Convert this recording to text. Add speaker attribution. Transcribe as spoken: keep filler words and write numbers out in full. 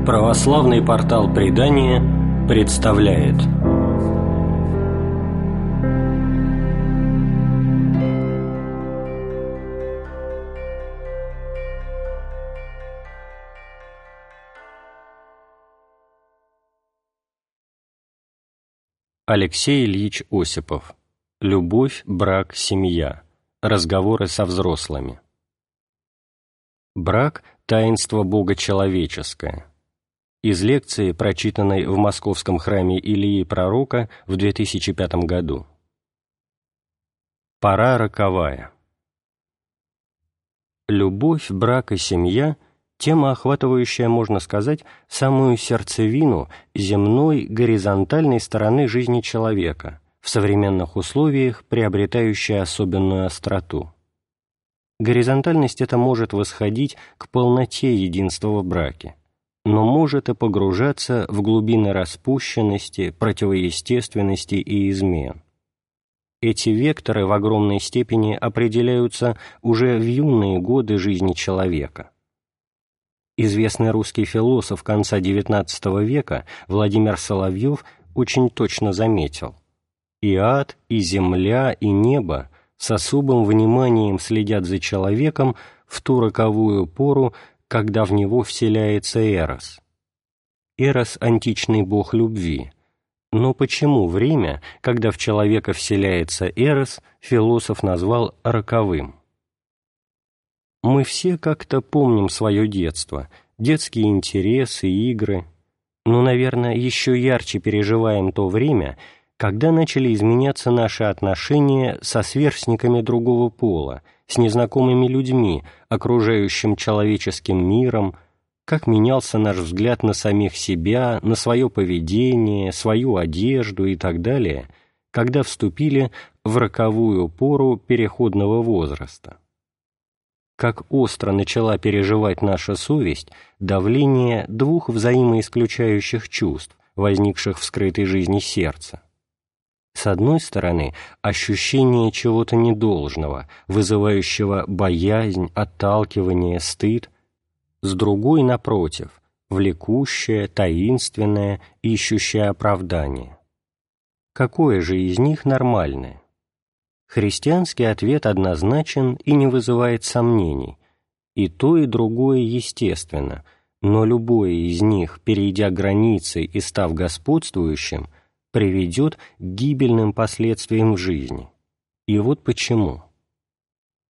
Speaker 1: Православный портал Предания представляет. Алексей Ильич Осипов. Любовь, брак, семья. Разговоры со взрослыми. Брак – таинство Бога человеческое. Из лекции, прочитанной в Московском храме Илии Пророка в две тысячи пятом году. Пора роковая. Любовь, брак и семья – тема, охватывающая, можно сказать, самую сердцевину земной горизонтальной стороны жизни человека, в современных условиях приобретающая особенную остроту. Горизонтальность эта может восходить к полноте единства в браке, но может и погружаться в глубины распущенности, противоестественности и измен. Эти векторы в огромной степени определяются уже в юные годы жизни человека. Известный русский философ конца девятнадцатого века Владимир Соловьев очень точно заметил: «И ад, и земля, и небо с особым вниманием следят за человеком в ту роковую пору, когда в него вселяется Эрос». Эрос – античный бог любви. Но почему время, когда в человека вселяется Эрос, философ назвал роковым? Мы все как-то помним свое детство, детские интересы, игры, но, наверное, еще ярче переживаем то время, когда начали изменяться наши отношения со сверстниками другого пола, с незнакомыми людьми, окружающим человеческим миром, как менялся наш взгляд на самих себя, на свое поведение, свою одежду и так далее, когда вступили в роковую пору переходного возраста. Как остро начала переживать наша совесть давление двух взаимоисключающих чувств, возникших в скрытой жизни сердца. С одной стороны, ощущение чего-то недолжного, вызывающего боязнь, отталкивание, стыд; с другой, напротив, влекущее, таинственное, ищущее оправдание. Какое же из них нормальное? Христианский ответ однозначен и не вызывает сомнений. И то, и другое естественно, но любое из них, перейдя границы и став господствующим, приведет к гибельным последствиям в жизни. И вот почему.